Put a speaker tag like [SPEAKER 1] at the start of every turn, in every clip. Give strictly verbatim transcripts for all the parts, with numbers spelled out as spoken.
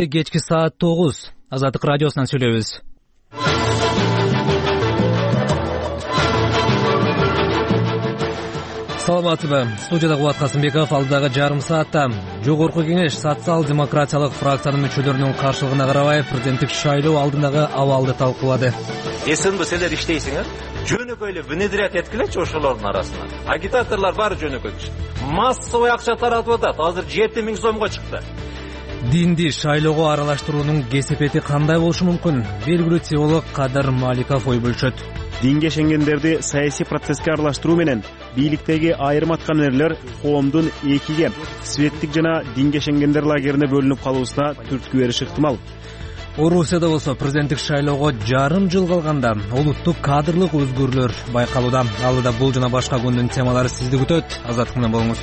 [SPEAKER 1] Кечки саат тогуз. Азаттык радиосунан сүйлөйбүз. Саламатсызбы? Студияда Кубат Касымбеков. Алдыдагы жарым саатта Жогорку Кеңеш социал-демократиялык фракциянын мүчөлөрүнүн каршылыгына карабай президенттик шайлоо алдындагы абалды талкуулады.
[SPEAKER 2] Эсинби силер иштейсиңер? Жөнөкөй эле внедрять эткилечи ошолордун арасына. Агитаторлор баары жөнөкөй киши. Массовый акча таратып атат. Азыр жети миң сомго чыкты.
[SPEAKER 1] Динди шайлоого аралаштыруунун кесепети кандай болушу мүмкүн? Белгилүү теолог Кадыр Маликов ой бөлүшөт.
[SPEAKER 3] Динге ишенгендерди саясий процесске аралаштыруу менен бийликтеги айрым аткаминерлер коомдун экиге светтик жана динге ишенгендер лагерине бөлүнүп калуусуна түрткү бериши ыктымал.
[SPEAKER 1] Орусияда болсо президенттик шайлоого жарым жыл калганда улуттук кадрлык өзгөрүүлөр байкалууда. Алдыда бул жана башка күндүн темалары сизди күтөт. Азаттык менен болуңуз.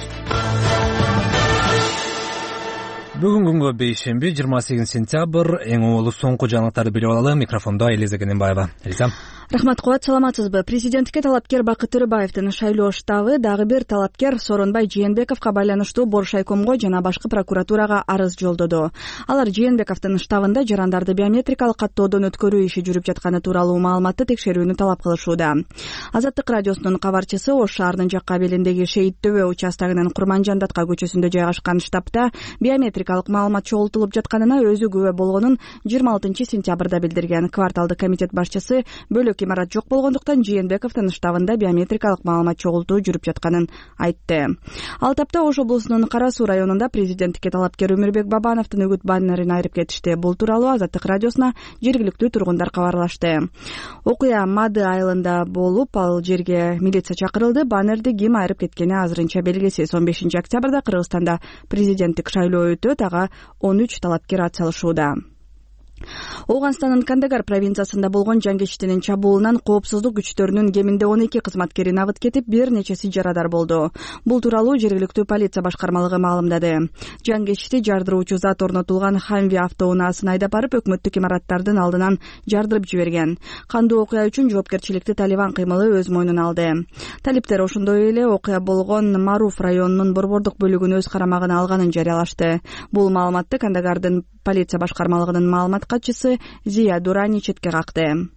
[SPEAKER 1] Бүгүн күнгө бейшемби жыйырма сегизинчи сентябрь. Эң оолу соңку жаңылыктарды билип алалы. Микрофондо Элиза Кененбаева. Элиза.
[SPEAKER 4] Рахмат, Кубат, саламатсызбы? Президенттикке талапкер Бакыт Төрөбаевдин шайлоо штабы дагы бир талапкер Сооронбай Жээнбековго байланыштуу Боршайкомго жана башкы прокуратурага арыз жолдоду. Алар Жээнбековдун штабында жарандарды биометрикалык каттоодон өткөрүү иши жүрүп жатканы тууралуу маалыматты текшерүүнү талап кылышууда. Азаттык радиосунун кабарчысы Ош шаарынын жак кабелиндеги Шейит Төбө участогунун Курманжан Датка көчөсүндө жайгашкан штабта биометрикалык маалымат чогултулуп жатканына өзү күбө болгонун жыйырма алтынчы сентябрда билдирген. Кварталдык комитет башчысы бөлөк имарат жок болгондуктан Жээнбековдун штабында биометрикалык маалымат чогултуу жүрүп жатканын айтты. Ал тапта Ош облусунун Кара Суу районунда президенттикке талапкер Өмүрбек Бабановдун үгүт баннерин айырып кетишти. Бул тууралуу Азаттык радиосуна жергиликтүү тургундар кабарлашты. Окуя Мады айылында болуп, ал жерге милиция чакырылды. Баннерди ким айырып кеткени азырынча белгисиз. он бешинчи октябрда Кыргызстанда президенттик шайлоо өтөт. Ага он үч талапкер атсалышууда. Ооганстандын Кандагар провинциясында болгон жангечтинин чабуулунан коопсуздук күчтөрүнүн кеминде он эки кызматкери набыт кетип, бир нечеси жарадар болду. Бул тууралуу жергиликтүү полиция башкармалыгы маалымдады. Жангечти жардыруучу зат орнотулган Хамви автоунаасын айдап барып, өкмөттүк имараттардын алдынан жардырып жиберген. Кандуу окуя үчүн жоопкерчиликти Талибан кыймылы өз мойнуна алды. Талиптер ошондой эле окуя болгон Маруф районунун борбордук бөлүгүн өз карамагына алганын жарыялашты. Бул маалыматты Кандагардын полиция башкармалыгынын маалымат катчысы Зия Дурани четке какты.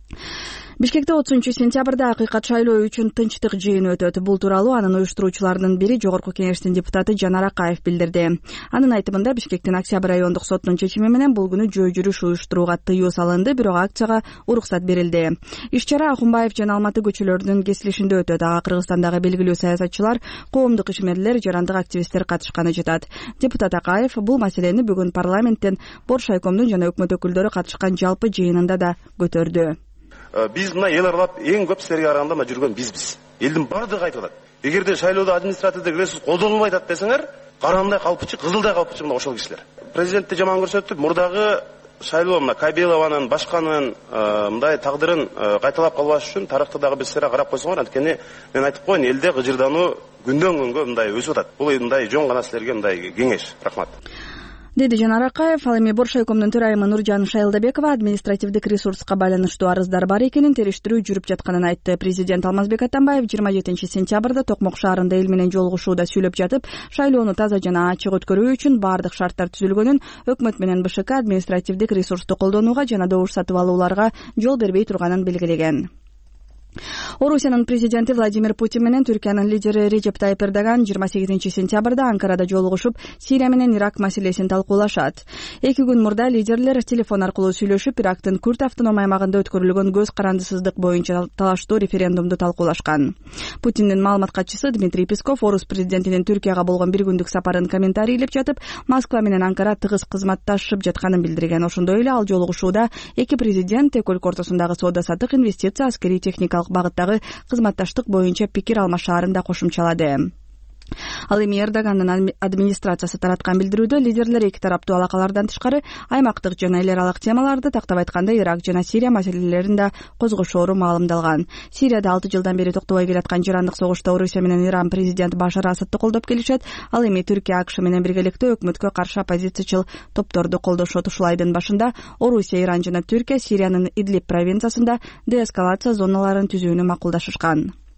[SPEAKER 4] Бишкекте отузунчу сентябрда акыйкат шайлоо үчүн тынчтык жыйыны өтөт. Бул тууралуу анын уюштуруучуларынын бири Жогорку Кеңештин депутаты Жанар Акаев билдирди. Анын айтымында Бишкектин Октябрь райондук сотунун чечими менен бул күнү жөө жүрүш уюштурууга тыюу салынды, бирок акцияга уруксат берилди. Иш-чара Акунбаев жана Алматы көчөлөрүнүн кесилишинде өтөт. Ага Кыргызстандагы белгилүү саясатчылар, коомдук ишмерлер, жарандык активисттер катышканы жатат. Депутат Акаев бул маселени бүгүн парламенттен Боршайкомдун жана өкмөт өкүлдөрү катышкан жалпы жыйынында да көтөрдү.
[SPEAKER 5] Биз мына эл аралап эң көп силерге караганда мына жүргөн бизбиз. Элдин баардыгы айтып атат. Эгерде шайлоодо административдик ресурс колдонулбайт атат десеңер, карандай калпычы, кызылдай калпычы мына ошол кишилер. Президентти жаман көрсөтүп, мурдагы шайлоо мына Кабелованын, башканын мындай тагдырын кайталап калбаш үчүн тарыхты дагы бир сыйра карап койсоңор, анткени мен айтып коеюн, элде кыжырдануу күндөн күнгө мындай өсүп атат. Бул мындай жөн гана силерге мындай кеңеш. Рахмат.
[SPEAKER 4] Деди Жанар Акаев. Ал эми Боршайкомдун төрайымы Нуржан Шайлдабекова административдик ресурска байланыштуу арыздар бар экенин, териштирүү жүрүп жатканын айтты. Президент Алмазбек Атамбаев жыйырма жетинчи сентябрда Токмок шаарында эл менен жолугушууда сүйлөп жатып, шайлоону таза жана ачык өткөрүү үчүн баардык шарттар түзүлгөнүн, өкмөт менен БШК административдик ресурсту колдонууга жана добуш сатып алууларга жол бербей турганын белгилеген. Орусиянын президенти Владимир Путин менен Түркиянын лидери Режеп Тайип Эрдоган жыйырма сегизинчи сентябрда Анкарада жолугушуп, Сирия менен Ирак маселесин талкуулашат. Эки күн мурда лидерлер телефон аркылуу сүйлөшүп, Ирактын Күрд автоном аймагында өткөрүлгөн көз карандысыздык боюнча талаштуу референдумду талкуулашкан. Путиндин маалымат катчысы Дмитрий Песков Орус президентинин Түркияга болгон бир күндүк сапарын комментарийлеп жатып, Москва менен Анкара тыгыз кызматташып жатканын билдирген. Ошондой эле ал жолугушууда эки президент эки өлкө ортосундагы соода-саттык, инвестиция, аскерий техникалык багыттагы кызматташтык боюнча пикир алмашаарын да кошумчалады. Ал эми Эрдогандын администрациясы тараткан билдирүүдө лидерлер эки тараптуу алакалардан тышкары аймактык жана эл аралык темаларды, тактап айтканда Ирак жана Сирия маселелерин да козгошоору маалымдалган. Сирияда алты жылдан бери токтобой келаткан жарандык согушта Орусия менен Иран президент Башар Асадты колдоп келишет. Ал эми Түркия АКШ менен биргеликте өкмөткө каршы оппозициячыл топторду колдошот. Ушул айдын башында Орусия, Иран жана Түркия Сириянын Идлиб провинциясында деэскалация зоналарын түзүүнү макулдашышкан.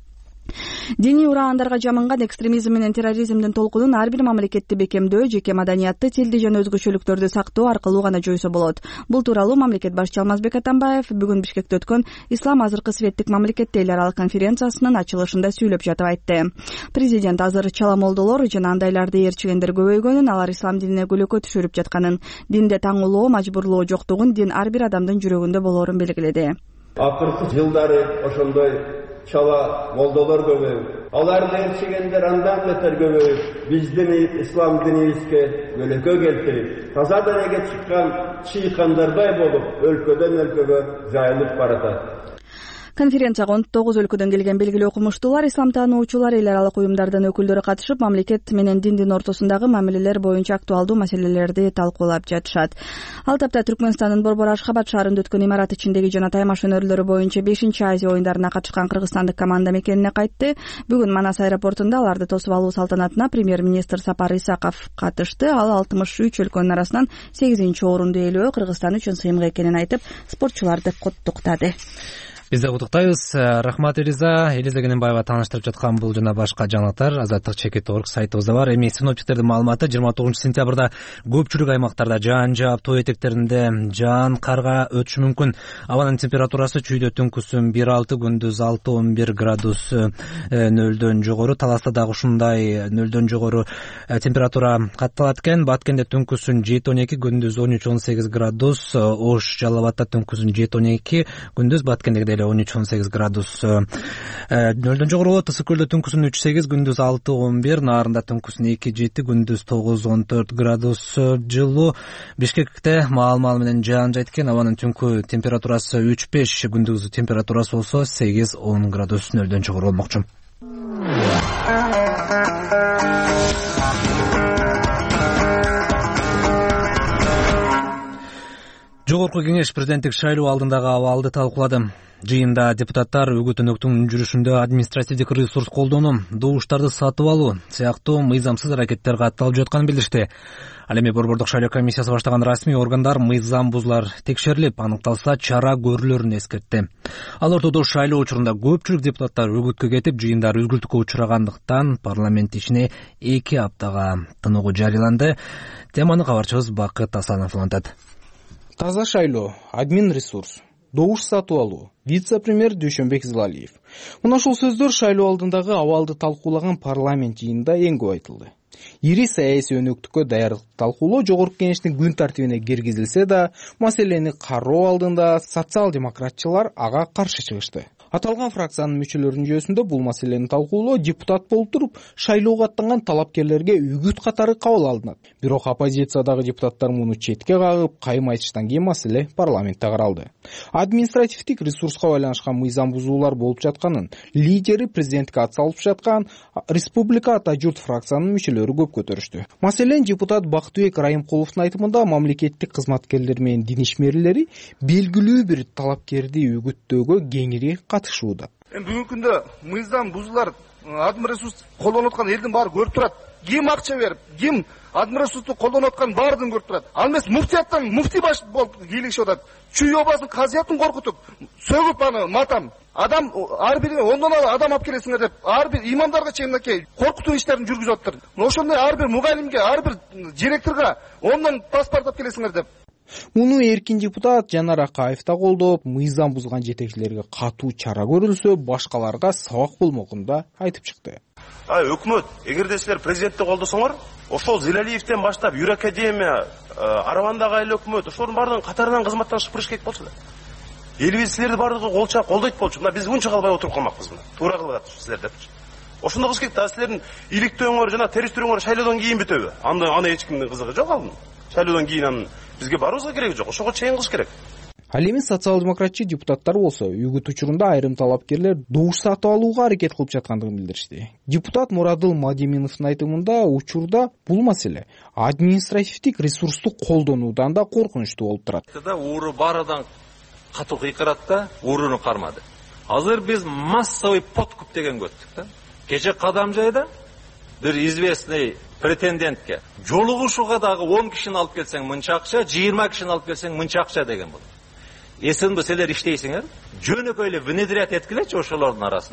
[SPEAKER 4] диний ураандарга жаманган экстремизм менен терроризмдин толкунун ар бир мамлекетти бекемдөө, жеке маданиятты, тилди жана өзгөчөлүктөрдү сактоо аркылуу гана жойсо болот. Бул тууралуу мамлекет башчысы Алмазбек Атамбаев бүгүн Бишкекте өткөн Ислам азыркы светтик мамлекетте эл аралык конференциясынын ачылышында сүйлөп жатып айтты. Президент азыр чала молдолор жана андайларды ээрчигендер көбөйгөнүн, алар ислам динине көлөкө түшүрүп жатканын, динде таңуулоо, мажбурлоо жоктугун, дин ар бир адамдын жүрөгүндө болоорун белгиледи.
[SPEAKER 6] Акыркы жылдары ошондой чала молдолор көбөйүп, аларды ээрчигендер андан бетер көбөйүп, биздин ислам динибизге көлөкө келтирип, таза денеге чыккан чыйкандардай болуп, өлкөдөн өлкөгө жайылып баратат.
[SPEAKER 4] Конференцияга он тогуз өлкөдөн келген белгилүү окумуштуулар, ислам таануучулар, эл аралык уюмдардын өкүлдөрү катышып, мамлекет менен диндин ортосундагы мамилелер боюнча актуалдуу маселелерди талкуулап жатышат. Ал тапта Түркмөнстандын Борбор Ашхабад шаарында өткөн имарат ичиндеги жана таймаш өнөрлөрү боюнча бешинчи Азия оюндарына катышкан кыргызстандык команда мекенине кайтты. Бүгүн Манас аэропортунда аларды тосуп алуу салтанатына премьер-министр Сапар Исаков катышты. Ал алтымыш үч өлкөнүн арасынан сегизинчи орунду ээлөө Кыргызстан үчүн сыймык экенин айтып, спортчуларды куттуктады.
[SPEAKER 1] Биз да куттуктайбыз. Рахмат Элиза. Элиза Кененбаева тааныштырып жаткан бул жана башка жаңалыктар Азаттык чекит точка орг сайтыбызда бар. Эми синоптиктердин маалыматы жыйырма тогузунчу сентябрда көпчүлүк аймактарда жаан жаап, тоо этектеринде жаан, карга өтүшү мүмкүн. Абанын температурасы чүйдө түнкүсүн бир алты, күндүз алты он бир градус нөлдөн жогору. Таласта дагы ушундай нөлдөн жогору температура катталат экен. Баткенде түнкүсүн жети он эки, күндүз он үч он сегиз градус. Ош, Жалал Абадта түнкүсүн жети он эки, күндүз Баткендеги он үч он сегиз градус нөлдөн жогору болот. Ысык көлдө түнкүсүн үч сегиз, күндүз алты он бир, Наарында түнкүсүн эки жети, күндүз тогуз он төрт градус жылуу. Бишкекте маал-маал менен жаан жайт экен. Абанын түнкү температурасы үч беш, күндүз температурасы болсо сегиз он градус нөлдөн жогору болмокчу. Жогорку кеңеш президенттик шайлоо алдындагы абалды талкуулады. Жыйында депутаттар үгүт өнөктүн жүрүшүндө административдик ресурс колдонуу, добуштарды сатып алуу сыяктуу мыйзамсыз аракеттер катталып жатканын билдиришти. Ал эми Борбордук шайлоо комиссиясы баштаган расмий органдар мыйзам бузуулар текшерилип, аныкталса чара көрүлөрүн эскертти. Ал ортодо шайлоо учурунда көпчүлүк депутаттар үгүткө кетип, жыйындар үзгүлтүккө учурагандыктан парламент ишине эки аптага тыныгуу жарыяланды. Теманы кабарчыбыз Бакыт Асанов улантат.
[SPEAKER 7] Таза шайлоо, админ ресурс, добуш сатып алуу. Вице-премьер Дүйшөнбек Зылалиев. Мына ушул сөздөр шайлоо алдындагы абалды талкуулаган парламент жыйынында эң көп айтылды. Ири саясий өнөктүккө даярдык талкуулоо жогорку кеңештин күн тартибине киргизилсе да, маселени кароо алдында социал-демократчылар ага каршы чыгышты. Аталган фракциянын мүчөлөрүнүн жүйөсүндө бул маселени талкуулоо депутат болуп туруп, шайлоого аттанган талапкерлерге үгүт катары кабыл алынат. Бирок оппозициядагы депутаттар муну четке кагып, кайым айтыштан кийин маселе парламентте каралды. Административдик ресурска байланышкан мыйзам бузуулар болуп жатканын, лидери президентке ат салып жаткан Республика Ата журт фракциянын мүчөлөрү көп көтөрүштү. Маселен, депутат Бактыбек Райымкуловдун айтымында мамлекеттик кызматкерлер менен дин ишмерлери белгилүү бир талапкерди үгүттөөгө кеңири катышууда.
[SPEAKER 8] Бүгүнкү күндө мыйзам бузуулар, админ ресурс колдонуп аткан элдин баары көрүп турат. Ким акча берип, ким админ ресурсту колдонуп атканын баардыгын көрүп турат. Ал эмес муфтияттан муфти баш болуп кийлигишип атат. Чүй обасын казыятын коркутуп, сөгүп аны матам. Адам ар бири ондон ала адам алып келесиңер деп, ар бир имамдарга чейин коркутуу иштерин жүргүзүп атыптыр. Ошондой ар бир мугалимге, ар бир директорго ондон паспорт алып келесиңер деп.
[SPEAKER 7] Муну эркин депутат Жанар Акаев да колдоп, мыйзам бузган жетекчилерге катуу чара көрүлсө, башкаларга сабак болмогун да айтып чыкты.
[SPEAKER 5] А өкмөт, эгерде силер президентти колдосоңор, ошол Зилалиевден баштап Юр Академия, Аравандагы айыл өкмөт, ошолордун баардыгын катарынан кызматтан чыгып керек болчу да. Элибиз силерди баардыгы колча колдойт болчу. Мына биз унча калбай отуруп калмакпыз мына. Туура кылып атышып силер депчи. Ошондо кылыш керек да, силердин иликтөөңөр жана териштирүүңөр шайлоодон кийин бүтөбү? Анда аны эч кимдин кызыгы жок алдын. Шайлоодон кийин анын бизге барыбызга кереги жок. Ошого чейин кылыш керек.
[SPEAKER 7] Ал эми социал-демократчы депутаттар болсо, үгүт учурунда айрым талапкерлер добуш сатып алууга аракет кылып жаткандыгын билдиришти. Депутат Мурадыл Мадиминовдун айтымында учурда бул маселе административдик ресурсту колдонуудан да коркунучтуу болуп турат.
[SPEAKER 2] Ууру баарыдан катуу кыйкырат да, ууруну кармады. Азыр биз массовый подкуп деген көрдүк да. Кече Кадамжайда бир известный претендентке жолугушууга дагы он кишини алып келсең мынча акча, жыйырма кишини алып келсең мынча акча деген болот. Эсинби силер иштейсиңер? Жөнөкөй эле внедрять эткилечи ошолордун арасына.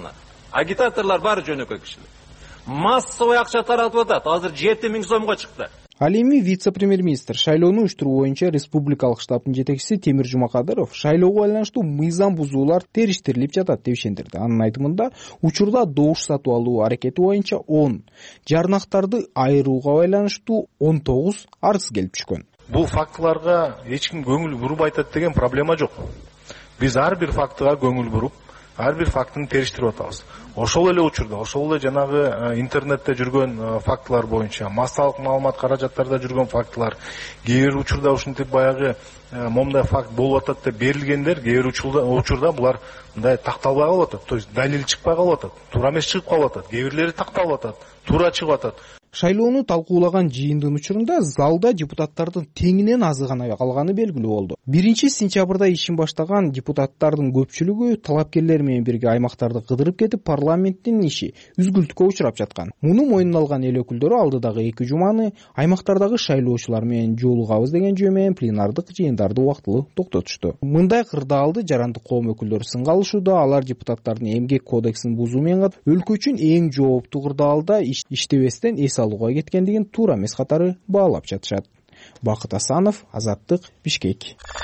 [SPEAKER 2] агитаторлар баары жөнөкөй кишилер. Массовый акча таратып атат. Азыр жети миң сомго чыкты.
[SPEAKER 7] Ал эми вице-премьер-министр шайлоону уюштуруу боюнча республикалык штабтын жетекчиси Темир Жумакадыров шайлоого байланыштуу мыйзам бузуулар териштирилип жатат деп ишендирди. Анын айтымында учурда добуш сатып алуу аракети боюнча он, жарнактарды айырууга байланыштуу он тогуз арыз келип түшкөн.
[SPEAKER 8] Бул фактыларга эч ким көңүл буруп айтат деген проблема жок. Биз ар бир фактыга көңүл буруп, ар бир фактыны териштирип атабыз. Ошол эле учурда, ошол эле жанагы интернетте жүргөн фактылар боюнча, массалык маалымат каражаттарда жүргөн фактылар, кээ бир учурда ушинтип баягы момундай факт болуп атат деп берилгендер, кээ бир учурда булар мындай такталбай калып атат. То есть далил чыкпай калып атат, туура эмес чыгып калып атат. Кээ бирлери такталып атат, туура чыгып атат.
[SPEAKER 7] Шайлоону талкуулаган жыйындын учурунда залда депутаттардын теңинен азы гана калганы белгилүү болду. биринчи сентябрда ишин баштаган депутаттардын көпчүлүгү талапкерлер менен бирге аймактарды кыдырып кетип, парламенттин иши үзгүлтүккө учурап жаткан. Муну мойнуна алган эл өкүлдөрү алдыдагы эки жуманы аймактардагы шайлоочулар менен жолугабыз деген жөө менен пленардык жыйындарды убактылуу токтотушту. Мындай кырдаалды жарандык коом өкүлдөрү сынга алышууда. Алар депутаттардын эмгек кодексин бузуу менен катар өлкө үчүн эң жооптуу кырдаалда иштебестен эс алууга кеткендигин туура эмес катары баалап жатышат. Бакыт Асанов, Азаттык, Бишкек.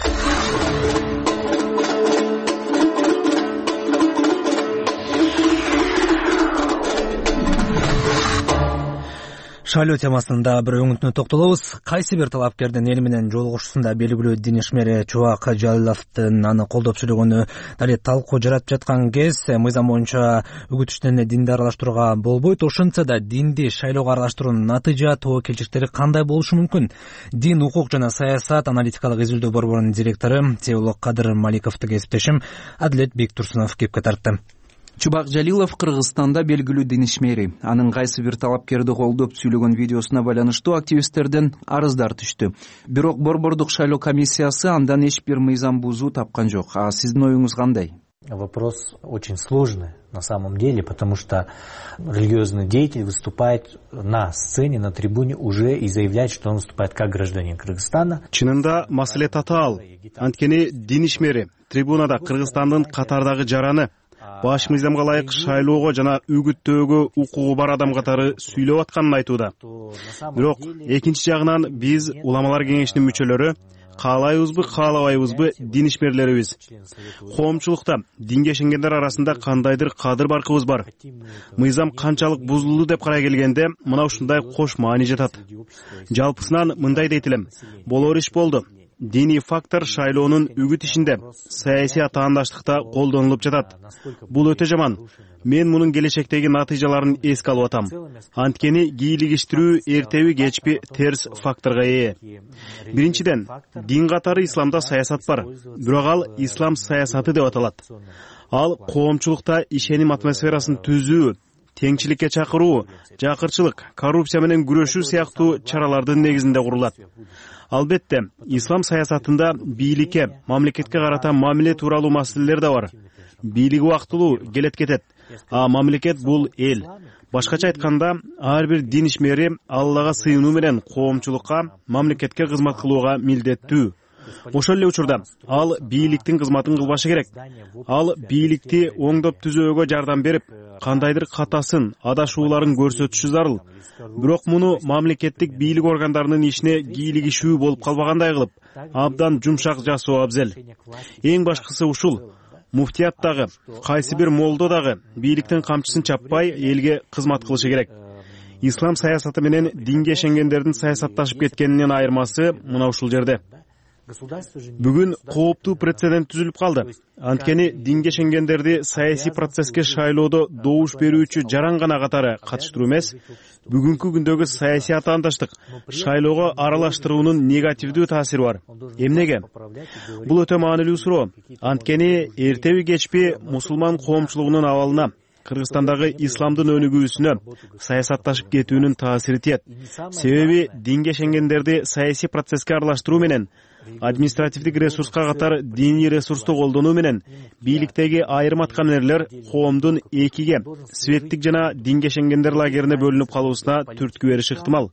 [SPEAKER 1] Шайлоо темасында бир өңүтүнө токтолобуз. Кайсы бир талапкердин эл менен жолугушуусунда белгилүү дин ишмери Чубак Жалиловдун аны колдоп сүйлөгөнү дале талкуу жаратып жаткан кез, мыйзам боюнча үгүтүштөн динди аралаштырууга болбойт. Ошентсе да динди шайлоого аралаштыруунун натыйжа тобокелчиликтери кандай болушу мүмкүн? Дин, укук жана саясат аналитикалык изилдөө борборунун директору теолог Кадыр Маликовду кесиптешим Адилет Бектурсунов кепке тартты.
[SPEAKER 9] Чубак Жалилов Кыргызстанда белгилүү дин ишмери. Анын кайсы бир талапкерди колдоп сүйлөгөн видеосуна байланыштуу активисттерден арыздар түштү. Бирок борбордук шайлоо комиссиясы андан эч бир мыйзам бузуу тапкан жок. А сиздин оюңуз кандай?
[SPEAKER 10] Вопрос очень сложный на самом деле, потому что религиозный деятель выступает на сцене, на трибуне уже и заявляет, что он выступает как гражданин Кыргызстана.
[SPEAKER 3] Чынында маселе татаал. Анткени дин ишмери трибунада Кыргызстандын катардагы жараны баш мыйзамга ылайык шайлоого жана үгүттөөгө укугу бар адам катары сүйлөп атканын айтууда. Бирок экинчи жагынан биз уламалар кеңешинин мүчөлөрү каалайбызбы, каалабайбызбы дин ишмерлерибиз. Коомчулукта динге ишенгендер арасында кандайдыр кадыр баркыбыз бар. Мыйзам канчалык бузулду деп карай келгенде мына ушундай кош маани жатат. Жалпысынан мындай дейтилем. Болор иш болду. Диний фактор шайлоонун үгүт ишинде, саясий атаандаштыкта колдонулуп жатат. Бул өтө жаман. Мен мунун келечектеги натыйжаларын эске алып атам. Анткени кийлигиштирүү эртеби кечпи терс факторго ээ. Биринчиден, дин катары исламда саясат бар. Бирок ал ислам саясаты деп аталат. Ал коомчулукта ишеним атмосферасын түзүү, теңчиликке чакыруу, жакырчылык, коррупция менен күрөшүү сыяктуу чаралардын негизинде курулат. Албетте, ислам саясатында бийликке, мамлекетке карата мамиле тууралуу маселелер да бар. Бийлик убактылуу келет кетет, а мамлекет бул эл. Башкача айтканда, ар бир дин ишмери Аллага сыйынуу менен коомчулукка, мамлекетке кызмат кылууга милдеттүү. Ошол эле учурда ал бийликтин кызматын кылбашы керек. Ал бийликти оңдоп түзөөгө жардам берип, кандайдыр катасын, адашууларын көрсөтүшү зарыл. Бирок муну мамлекеттик бийлик органдарынын ишине кийлигишүү болуп калбагандай кылып, абдан жумшак жасоо абзел. Эң башкысы ушул. Муфтият дагы, кайсы бир молдо дагы бийликтин камчысын чаппай элге кызмат кылышы керек. Ислам саясаты менен динге ишенгендердин саясатташып кеткенинин айырмасы мына ушул жерде. Бүгүн кооптуу прецедент түзүлүп калды. Анткени динге ишенгендерди саясий процесске шайлоодо добуш берүүчү жаран гана катары катыштыруу эмес, бүгүнкү күндөгү саясий атаандаштык шайлоого аралаштыруунун негативдүү таасири бар. Эмнеге? Бул өтө маанилүү суроо. Анткени эртеби кечпи мусулман коомчулугунун абалына, Кыргызстандагы исламдын өнүгүүсүнө саясатташып кетүүнүн таасири тиет. Себеби динге ишенгендерди саясий процесске аралаштыруу менен, административдик ресурска катар диний ресурсту колдонуу менен бийликтеги айрым аткаминерлер коомдун экиге, светтик жана динге ишенгендер лагерине бөлүнүп калуусуна түрткү бериши ыктымал.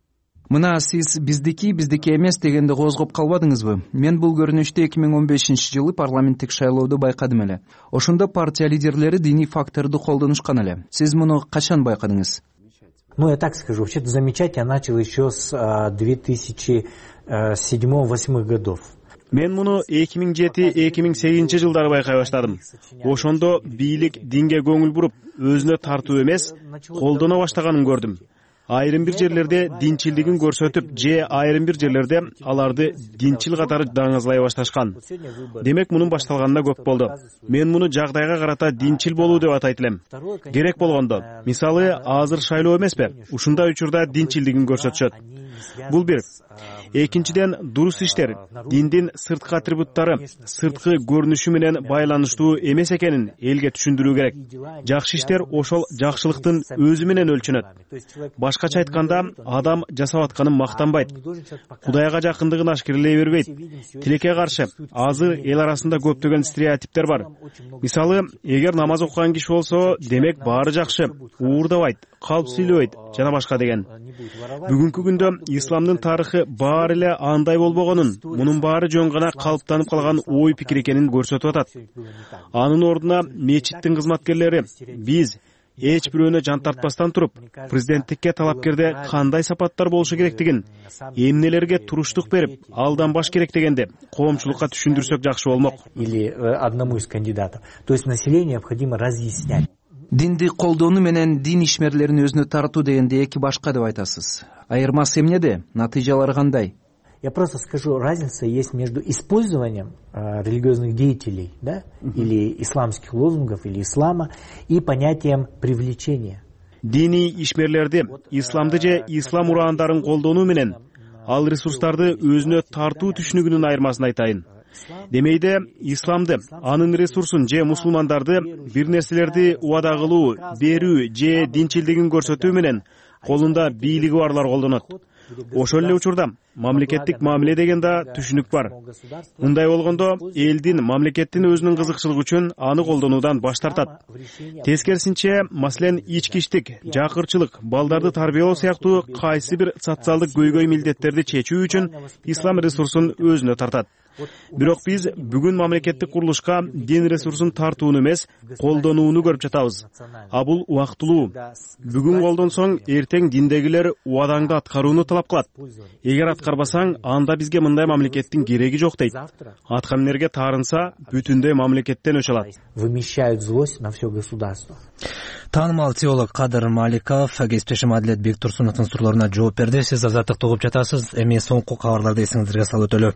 [SPEAKER 9] Мына сиз биздики биздики эмес дегенди козгоп калбадыңызбы? Мен бул көрүнүштү эки миң он бешинчи жылы парламенттик шайлоодо байкадым эле. Ошондо партия лидерлери диний факторду колдонушкан эле. Сиз муну качан байкадыңыз?
[SPEAKER 10] Ну, я так скажу, вообще-то замечать я начал еще с две тысячи седьмого — две тысячи восьмого годов.
[SPEAKER 3] Мен муну эки миң жети — эки миң сегизинчи жылдары байкай баштадым. Ошондо бийлик динге көңүл буруп, өзүнө тартуу эмес, колдоно баштаганын көрдүм. Айрым бир жерлерде динчилдигин көрсөтүп, же айрым бир жерлерде аларды динчил катары даңазлай башташкан. Демек, мунун башталганына көп болду. Мен муну жагдайга карата динчил болуу деп атайт элем. Керек болгондо, мисалы, азыр шайлоо эмеспи? Ушундай учурда динчилдигин көрсөтүшөт. Бул бир. Экинчиден, дурус иштер, диндин сырткы атрибуттары, сырткы көрүнүшү менен байланыштуу эмес экенин элге түшүндүрүү керек. Жакшы иштер ошол жакшылыктын өзү менен өлчөнөт. Башкача айтканда, адам жасап атканын мактанбайт. Кудайга жакындыгын ашкерлей бербейт. Тилекке каршы, азыр эл арасында көптөгөн стереотиптер бар. Мисалы, эгер намаз окуган киши болсо, демек баары жакшы, уурдабайт, калп сүйлөбөйт жана башка деген. Бүгүнкү күндө исламдын тарыхы баары эле андай болбогонун, мунун баары жөн гана калыптанып калган ой пикир экенин көрсөтүп атат. Анын ордуна мечиттин кызматкерлери биз эч бирөөнө жан тартпастан туруп, президенттикке талапкерде кандай сапаттар болушу керектигин, эмнелерге туруштук берип, алданбаш керек дегенде коомчулукка түшүндүрсөк жакшы болмок.
[SPEAKER 10] Или одному из кандидатов. То есть населению необходимо разъяснять.
[SPEAKER 9] Динди колдонуу менен дин ишмерлерин өзүнө тартуу дегенде эки башка деп айтасыз. Айырмасы эмнеде? Натыйжалары кандай?
[SPEAKER 10] Я просто скажу, разница есть между использованием э, религиозных деятелей, да, uh-huh. или исламских лозунгов, или ислама, и понятием привлечения.
[SPEAKER 3] Дини ишмерлерди, исламды же ислам ураандарын колдонуу менен ал ресурстарды өзүнө тартуу түшүнүгүнүн айырмасын айтайын. Демейде, исламды, анын ресурсун же мусулмандарды бир нерселерди убада кылуу, берүү же динчилдигин көрсөтүү менен колунда бийлиги барлар колдонот. Ошол эле учурда мамлекеттик мамиле деген да түшүнүк бар. Мындай болгондо элдин, мамлекеттин өзүнүн кызыкчылыгы үчүн аны колдонуудан баш тартат. Тескерисинче, маселен, ичкичтик, жакырчылык, балдарды тарбиялоо сыяктуу кайсы бир социалдык көйгөй милдеттерди чечүү үчүн ислам ресурсун өзүнө тартат. Бирок биз бүгүн мамлекеттик курулушка дин ресурсун тартууну эмес, колдонууну көрүп жатабыз. А бул убактылуу. Бүгүн колдонсоң, эртең диндегилер убадаңды аткарууну талап кылат. Эгер аткарбасаң, анда бизге мындай мамлекеттин кереги жок дейт. Аткамнерге таарынса, бүтүндөй мамлекеттен өч алат.
[SPEAKER 10] Вымещают злость на все государство.
[SPEAKER 1] Таанымал теолог Кадыр Маликов кесиптешим Адилет Бектурсуновдун суроолоруна жооп берди. Сиз азаттыкты угуп жатасыз. Эми соңку кабарларды эсиңиздерге салып өтөлү.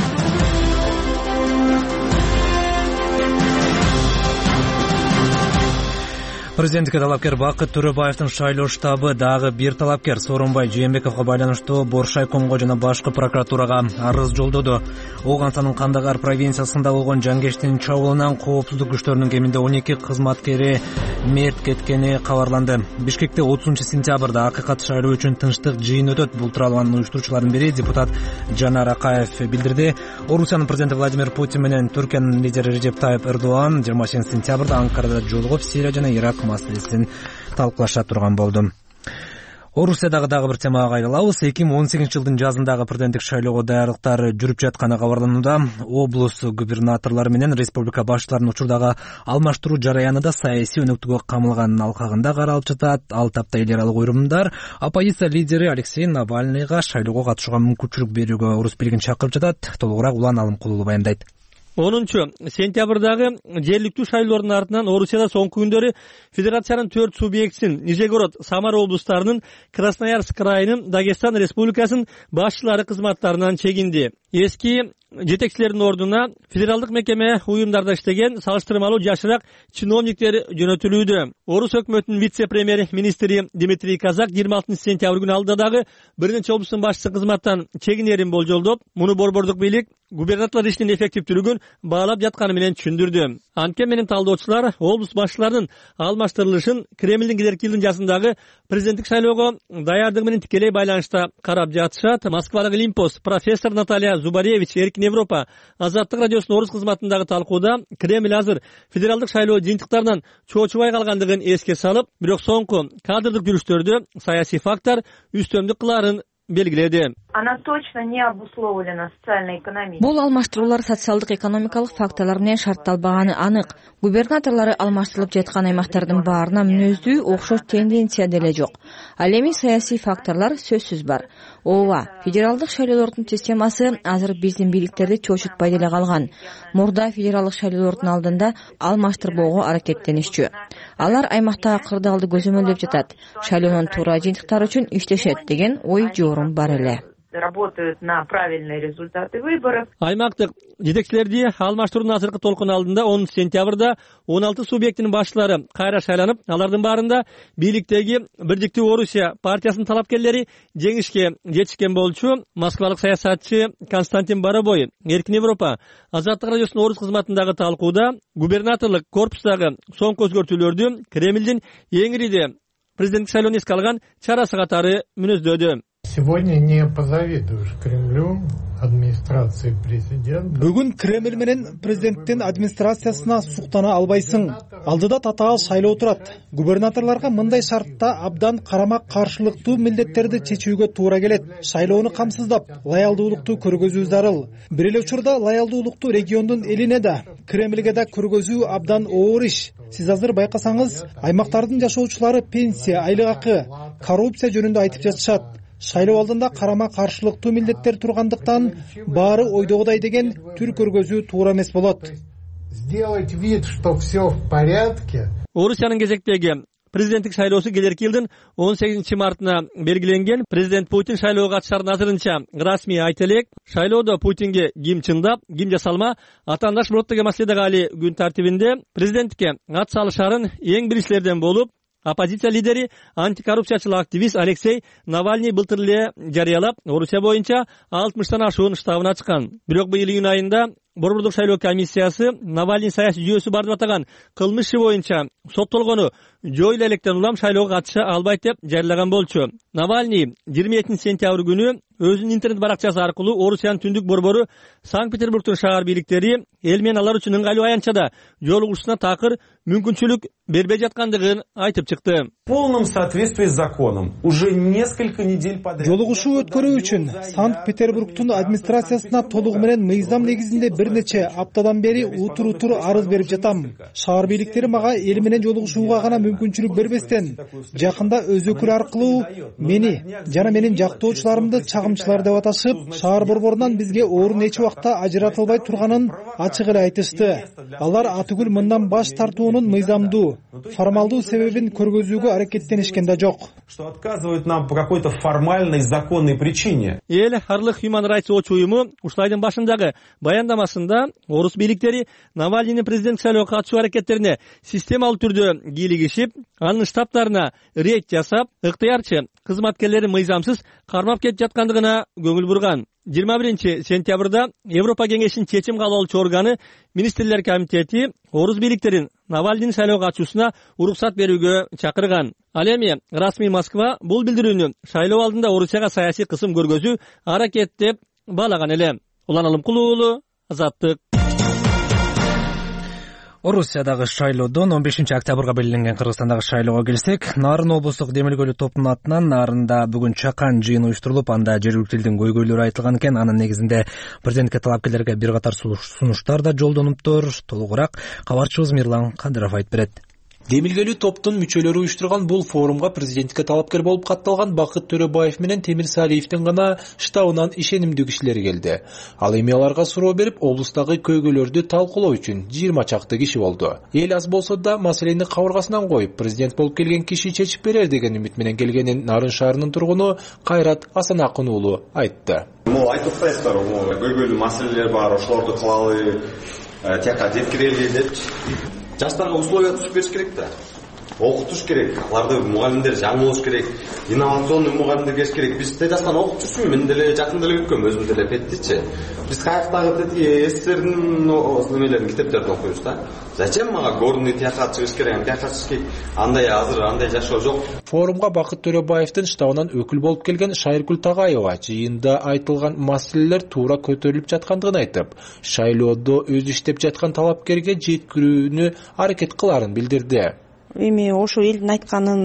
[SPEAKER 1] Президенттикке талапкер Бакыт Төрөбаевдин шайлоо штабы дагы бир талапкер Сооронбай Жээнбековго байланыштуу Боршайкомго жана башкы прокуратурага арыз жолдоду. Ооганстанын Кандагар провинциясында болгон жангештин чабуулунан коопсуздук күчтөрүнүн кеминде он эки кызматкери мерт кеткени кабарланды. Бишкекте отузунчу сентябрда акыйкат шайлоо үчүн тынчтык жыйын өтөт. Бул тууралуу уюштуруучулардын бири депутат Жанар Акаев билдирди. Орусиянын президенти Владимир Путин менен Түркиянын лидери Режеп Тайып Эрдоган жыйырма сегизинчи сентябрда Анкарада жолугуп, Сирия жана Ирак маселесин талкуулаша турган болду. Орусиядагы дагы бир темага кайталабыз. эки миң он сегизинчи жылдын жазындагы президенттик шайлоого даярдыктар жүрүп жатканы кабарланууда. Облус губернаторлору менен республика башчыларынын учурдагы алмаштыруу жараяны да саясий өнөктүгө камылганын алкагында каралып жатат. Ал тапта эл аралык уюмдар оппозиция лидери Алексей Навальныйга шайлоого катышууга мүмкүнчүлүк берүүгө орус бийлигин чакырып жатат. Толугураак Улан Алымкулуу баяндайт.
[SPEAKER 11] онунчу сентябрдагы жергиликтүү шайлоолордун артынан Орусияда соңку күндөрү федерациянын төрт субъектисин Нижегород, Самара облустарынын, Красноярск крайынын, Дагестан республикасынын башчылары кызматтарынан чегинди. Эски жетекчилердин ордуна федералдык мекеме уюмдарда иштеген салыштырмалуу жашыраак чиновниктер жөнөтүлүүдө. Орус өкмөтүнүн вице-премьер министри Дмитрий Казак жыйырма алтынчы сентябрь күнү алдыдагы бир нече облустун башчысы кызматтан чегинерин болжолдоп, муну борбордук бийлик губернаторлор ишинин эффективдүүлүгүн баалап жатканы менен түшүндүрдү. Анткени менен талдоочулар облус башчыларынын алмаштырылышын Кремлдин келерки жылдын жазындагы президенттик шайлоого даярдыгы менен тикелей байланышта карап жатышат. Москвадагы Лимпос профессор Наталья Зубаревич Эркин Европа Азаттык радиосунун орус кызматындагы талкууда Кремль азыр федералдык шайлоо жыйынтыктарынан чоочубай калгандыгын эске салып, бирок соңку кадрдык жүрүштөрдө саясий фактор үстөмдүк кылаарын белгиледи.
[SPEAKER 12] Она точно не обусловлена социально-экономически.
[SPEAKER 13] Бул алмаштыруулар социалдык экономикалык факторлор менен шартталбаганы анык. Губернаторлору алмаштырылып жаткан аймактардын баарына мүнөздүү окшош тенденция деле жок. Ал эми саясий факторлор сөзсүз бар. Ооба, федералдык шайлоолордун системасы азыр биздин бийликтерди чочутпай деле калган. Мурда федералдык шайлоолордун алдында алмаштырбоого аракеттенишчү. Алар аймактагы кырдаалды көзөмөлдөп жатат. Шайлоонун туура жыйынтыктары үчүн иштешет деген ой жорум бар эле.
[SPEAKER 12] Работают на правильные результаты выборов.
[SPEAKER 11] Аймактык жетекчилерди алмаштыруунун азыркы толкуну алдында онунчу сентябрда он алты субъекттин башчылары кайра шайланып, алардын баарында бийликтеги Бирдиктүү Орусия партиясынын талапкерлери жеңишке жетишкен болчу. Москвалык саясатчы Константин Барабой Эркин Европа Азаттык радиосунун орус кызматындагы талкууда губернаторлук корпустагы соңку өзгөртүүлөрдү Кремлдин эңириде президенттик шайлоону эске алган чарасы катары мүнөздөдү.
[SPEAKER 14] Сегодня не позавидуешь Кремлю, администрации президента.
[SPEAKER 15] Бүгүн Кремль менен президенттин администрациясына суктана албайсың. Алдыда татаал шайлоо турат. Губернаторлорго мындай шартта абдан карама каршылыктуу милдеттерди чечүүгө туура келет. Шайлоону камсыздап, лаялдуулукту көргөзүү зарыл. Бир эле учурда лаялдуулукту региондун элине да, Кремльге да көргөзүү абдан оор иш. Сиз азыр байкасаңыз, аймактардын жашоочулары пенсия, айлык акы, коррупция жөнүндө айтып жатышат. Шайлоо алдында карама каршылыктуу милдеттер тургандыктан баары ойдогудай деген түр көргөзүү туура эмес болот.
[SPEAKER 14] Сделать вид, что все в порядке.
[SPEAKER 11] Орусиянын кезектеги президенттик шайлоосу келерки жылдын он сегизинчи мартына белгиленген. Президент Путин шайлоого катышаарын азырынча расмий айта элек. Шайлоодо Путинге ким чындап, ким жасалма атаандаш болот деген маселе дагы али күн тартибинде. Президенттикке ат салышаарын эң биринчилерден болуп оппозиция лидери, антикоррупциячыл активист Алексей Навальный былтыр эле жарыялап, Орусия боюнча алтымыштан ашуун штабына чыккан. Бирок быйыл июнь айында Борбордук шайлоо комиссиясы Навальный саясий жүйөсү бар деп атаган кылмыш иши боюнча соттолгону жойла электен улам шайлоого катыша албайт деп жарыялаган болчу. Навальный жыйырма экинчи сентябрь күнү өзүнүн интернет баракчасы аркылуу Орусиянын түндүк борбору Санкт-Петербургдун шаар бийликтери эл менен алар үчүн ыңгайлуу аянтчада жолугушуусуна такыр мүмкүнчүлүк бербей жаткандыгын айтып чыкты.
[SPEAKER 16] В полном соответствии с законом уже несколько недель подряд.
[SPEAKER 15] Жолугушуу өткөрүү үчүн Санкт-Петербургдун администрациясына толугу менен мыйзам негизинде бир нече аптадан бери утур-утур арыз берип жатам. Шаар бийликтери мага эл менен жолугушууга гана мүмкүнчүлүк бербестен, жакында өз өкүлү аркылуу мени жана менин жактоочуларымды чагымчылар деп аташып, шаар борборунан бизге орун эч убакта ажыратылбай турганын ачык эле айтышты. Алар атүгүл мындан баш тартуунун мыйзамдуу, формалдуу себебин көргөзүүгө аракеттенишкен да жок.
[SPEAKER 16] Что отказывают нам по какой-то формальной законной причине.
[SPEAKER 11] Эл Харлык Human Rights Watch уюму ушул айдын башындагы баяндамасында орус бийликтери Навальныйдын президенттик шайлоого катышуу аракеттерине системалуу түрдө кийлигишип, анын штабтарына рейд жасап, ыктыярчы кызматкерлерин мыйзамсыз кармап кетип жаткандыгына көңүл бурган. жыйырма биринчи сентябрда Европа кеңешинин чечим кабыл алуучу органы Министрлер комитети орус бийликтерин Навальныйдын шайлоого катышуусуна уруксат берүүгө чакырган. Ал эми расмий Москва бул билдирүүнү шайлоо алдында Орусияга саясий кысым көргөзүү аракет деп баалаган эле. Улан Алымкулуу уулу, Азаттык.
[SPEAKER 1] Орусиядагы шайлоодон он бешинчи октябрга белгиленген Кыргызстандагы шайлоого келсек, Нарын облустук демилгөлүү топтун атынан Нарында бүгүн чакан жыйын уюштурулуп, анда жергиликтүү элдин көйгөйлөрү айтылган экен. Анын негизинде президентке талапкерлерге бир катар сунуштар да жолдонуптур. Толугураак кабарчыбыз Мирлан Кадыров айтып берет.
[SPEAKER 7] Демилгелүү топтун мүчөлөрү уюштурган бул форумга президентке талапкер болуп катталган Бакыт Төрөбаев менен Темир Салиевдин гана штабынан ишенимдүү кишилер келди. Ал эми аларга суроо берип, облустагы көйгөйлөрдү талкуулоо үчүн жыйырма чакты киши болду. Эл аз болсо да маселени кабыргасынан коюп, президент болуп келген киши чечип берер деген үмүт менен келгенин Нарын шаарынын тургуну Кайрат Асанакын уулу айтты.
[SPEAKER 17] Могу айтып атпайсыздар, көйгөйлүү маселелер бар, ошолорду кылалы, тияка жеткирели депчи. Жаштарга условия түзүп бериш керек да. Окутуш керек, аларды мугалимдер жаңы болуш керек, инновационный мугалимдер келиш керек. Биз Тедастан окуп жүрсүм, мен деле жакында эле бүткөм, өзүм деле петтичи. Биз каяктагы СССРдин немелерин китептерин окуйбуз да. Зачем мага горный тияка чыгыш керек, тияка чыгыш керек? Андай азыр андай жашоо жок.
[SPEAKER 7] Форумга Бакыт Төрөбаевдин штабынан өкүл болуп келген Шайыргүл Тагаева жыйында айтылган маселелер туура көтөрүлүп жаткандыгын айтып, шайлоодо өз иштеп жаткан талапкерге жеткирүүнү аракет кыларын билдирди.
[SPEAKER 18] Эми ошо элдин айтканын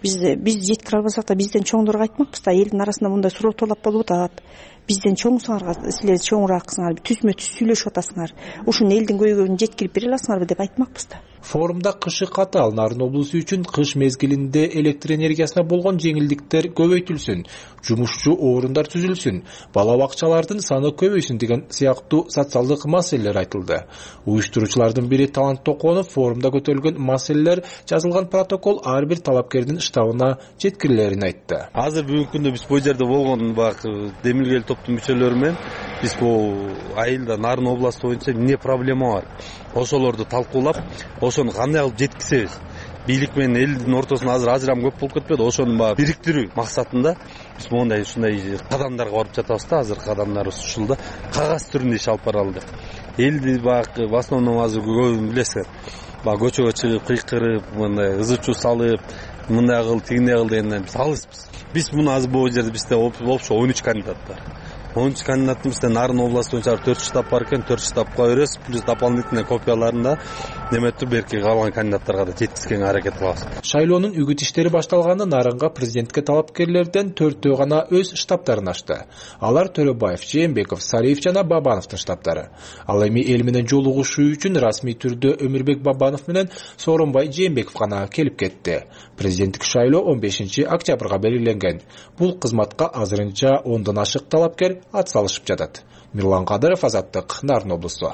[SPEAKER 18] биз биз жеткире албасак да бизден чоңдорго айтмакпыз да, элдин арасында мындай сурооторлап болуп атат, бизден чоңсуңарга силер чоңурааксыңар, түзмө түз сүйлөшүп атасыңар, ушуну элдин көйгөйүн жеткирип бере аласыңарбы деп айтмакпыз да.
[SPEAKER 7] Форумда кышы катаал Нарын облусу үчүн кыш мезгилинде электр энергиясына болгон жеңилдиктер көбөйтүлсүн, жумушчу орундар түзүлсүн, бала бакчалардын саны көбөйсүн деген сыяктуу социалдык маселелер айтылды. Уюштуруучулардын бири Талант Токонов форумда көтөрүлгөн маселелер жазылган протокол ар бир талапкердин штабына жеткирилерин айтты.
[SPEAKER 19] Азыр бүгүнкү күндө биз бул жерде болгон бак демилгелүү топтун мүчөлөрү менен биз бул айылда Нарын областы боюнча эмне проблема бар, ошолорду талкуулап, ошону кандай кылып жеткизебиз, бийлик менен элдин ортосунда азыр ажырам көп болуп кетпеди, ошону баягы бириктирүү максатында биз мондай ушундай кадамдарга барып жатабыз да. Азыр кадамдарыбыз ушул да, кагаз түрүндө иш алып баралы деп. Элди баягы в основном азыр көбүн билесиз, баягы көчөгө чыгып кыйкырып, мындай ызы чуу салып, мындай кыл, тигиндей кыл дегенден биз алыспыз. Биз муну азыр бул жерде бизде общий он үч кандидат бар. он үч кандидаттын бизде Нарын областы боюнча төрт штаб бар экен, төрт штабка беребиз, плюс дополнительный копияларында неметип берки калган кандидаттарга да жеткизгенге аракет кылабыз.
[SPEAKER 7] Шайлоонун үгүт иштери башталганда Нарынга президентке талапкерлерден төртөө гана өз штабтарын ачты. Алар Төрөбаев, Жээнбеков, Сариев жана Бабановдун штабтары. Ал эми эл менен жолугушуу үчүн расмий түрдө Өмүрбек Бабанов менен Сооронбай Жээнбеков гана келип кетти. Президенттик шайлоо он бешинчи октябрга белгиленген. Бул кызматка азырынча ондон ашык талапкер ат салышып жатат. Мирлан Кадыров, Азаттык, Нарын облусу.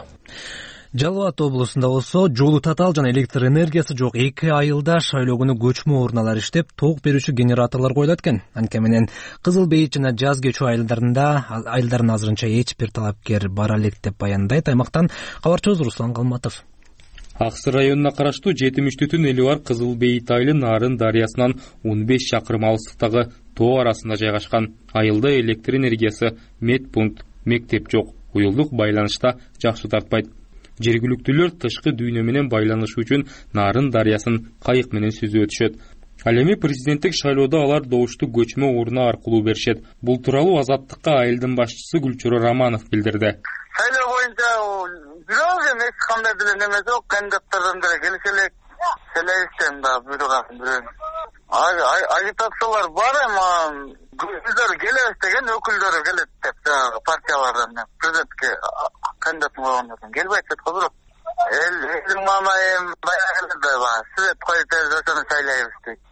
[SPEAKER 1] Жалал Абад облусунда болсо жолу татаал жана электр энергиясы жок эки айылда шайлоо күнү көчмө уурналар иштеп, ток берүүчү генераторлор коюлат экен. Анткени менен Кызыл Бейит жана Жаз Кечүү айылдарында айылдарын азырынча эч бир талапкер бара элек деп баяндайт аймактан кабарчыбыз Руслан Калматов.
[SPEAKER 20] Аксы районуна караштуу жетимиш түтүн эли бар Кызыл Бейит айылы Нарын дарыясынан он беш чакырым алыстыктагы тоо арасында жайгашкан. Айылда электр энергиясы, медпункт, мектеп жок. Уюлдук байланышта жакшы тартпайт. Жергиликтүүлөр тышкы дүйнө менен байланышуу үчүн Нарын дарыясын кайык менен сүзүп өтүшөт. Ал эми президенттик шайлоодо алар добушту көчмө урна аркылуу беришет. Бул тууралуу Азаттыкка айылдын башчысы Гүлчөрө Романов билдирди.
[SPEAKER 21] Шайлоо боюнча бирок эми эч кандай деле неме жок, кандидаттардан деле келише элек, селебизден да буйруган бирөө. Агитациялар бар, эми өкүлдөр келебиз деген өкүлдөр келет деп партиялардан президентке кандидат болгондордон келбейт деп бирок эл элдин мамайым баягы эле свет коюп берип ошону шайлайбыз дейт.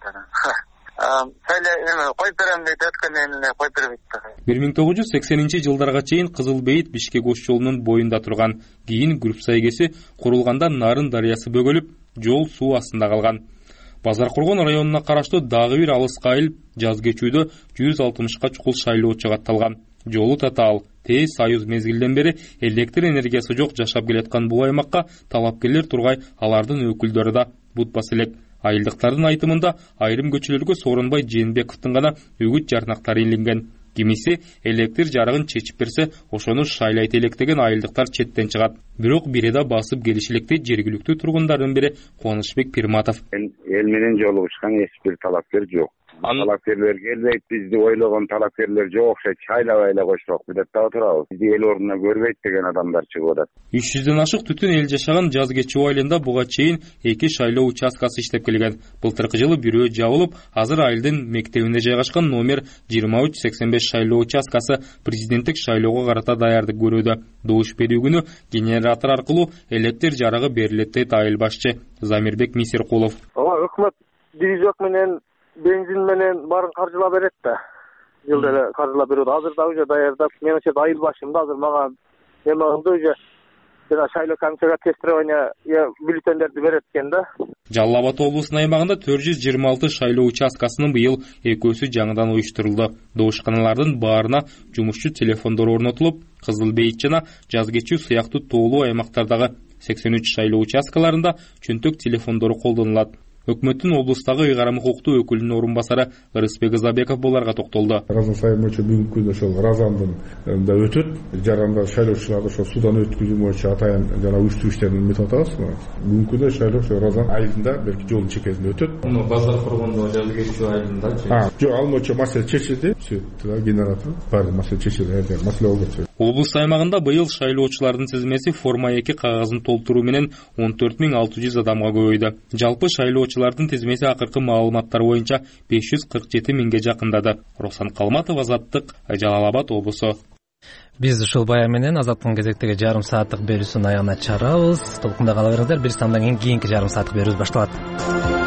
[SPEAKER 21] Шайлай эме коюп берем дейт, өткөндөн эле коюп бербейт.
[SPEAKER 20] бир миң тогуз жүз сексенинчи жылдарга чейин Кызыл Бейит Бишкек ош жолунун боюнда турган. Кийин Күрпсай КЭСи курулганда Нарын дарыясы бөгөлүп, жол суу астында калган. Базар Коргон районуна караштуу дагы бир алыска айыл Жаз Кечүүдө жүз алтымышка чукул шайлоочу катталган. Жолу татаал, тез союз мезгилден бери электр энергиясы жок жашап келаткан бул аймакка талапкерлер тургай, алардын өкүлдөрү да бутпас элек. Айылдыктардын айтымында айрым көчөлөргө Сооронбай Жээнбековдун гана үгүт жарнактары иленген. Кимиси электр жарыгын чечип берсе, ошону шайлайт элек деген айылдыктар четтен чыгат. Бирок биреда басып келиш электе жергиликтүү тургундардын бири Кубанычбек Пирматов.
[SPEAKER 22] Эл менен жолугушкан эч бир талапкер жок. Талапкерлер келбейт, бизди ойлогон талапкерлер жок, окшойт, шайлабай эле койсок деп да турабыз. Бизди эл ордуна көрбөйт деген адамдар чыгып атат.
[SPEAKER 20] үч жүздөн ашык түтүн эл жашаган Жаз Кечүү айылында буга чейин эки шайлоо участкасы иштеп келген. Былтыркы жылы бирөө жабылып, азыр айылдын мектебинде жайгашкан номер жыйырма үч сексен беш шайлоо участкасы президенттик шайлоого карата даярдык көрүүдө. Добуш берүү күнү генератор аркылуу электр жарыгы берилет дейт айыл башчы Замирбек Мисеркулов.
[SPEAKER 21] Ооба, өкмөт дизок менен бензин менен баарын каржылап берет да. Жылда эле каржылап берет. Азыр да уже даярдап, мен ошо айыл башында азыр мага эме кылды уже жана шайлоо комиссияга тестирование бюллетендерди берет экен да.
[SPEAKER 20] Жалал Абад облусунун аймагында төрт жүз жыйырма алты шайлоо участкасынын быйыл экөөсү жаңыдан уюштурулду. Добушканалардын баарына жумушчу телефондор орнотулуп, Кызыл Бейит жана Жаз Кечүү сыяктуу тоолуу аймактардагы сексен үч шайлоо участкаларында чөнтөк телефондору колдонулат. Өкмөттүн облустагы ыйгарым укуктуу өкүлүнүн орун басары Ырысбек Ызабеков буларга токтолду.
[SPEAKER 23] Разан сайын боюнча бүгүнкү күндө ошол Разандын да өтөт. Жаранда шайлоочуларды ошол судан өткүзүү боюнча атайын жана уюштуруу иштерин метип атабыз. Бүгүнкү күндө шайлоо ошол Разан айылында белки жолдун чекесинде өтөт.
[SPEAKER 20] Муну Базар Коргондо Жаз Кечүү айылында.
[SPEAKER 23] А, жок, ал боюнча маселе чечилди. Свет генератор баары маселе чечилди. Маселе болбойт.
[SPEAKER 20] Облус аймагында быйыл шайлоочулардын тизмеси форма эки кагазын толтуруу менен он төрт миң алты жүз адамга көбөйдү. Жалпы шайлоочулар шайлоочулардын тизмеси акыркы маалыматтар боюнча беш жүз кырк жети миңге жакындады. Руслан Калматов, Азаттык, Жалал Абад облусу.
[SPEAKER 1] Биз ушул баян менен Азаттыктын кезектеги жарым сааттык берүүсүнүн аягына чыгарабыз. Толкунда кала бериңиздер. Бир сандан кийин кийинки жарым сааттык берүүбүз башталат.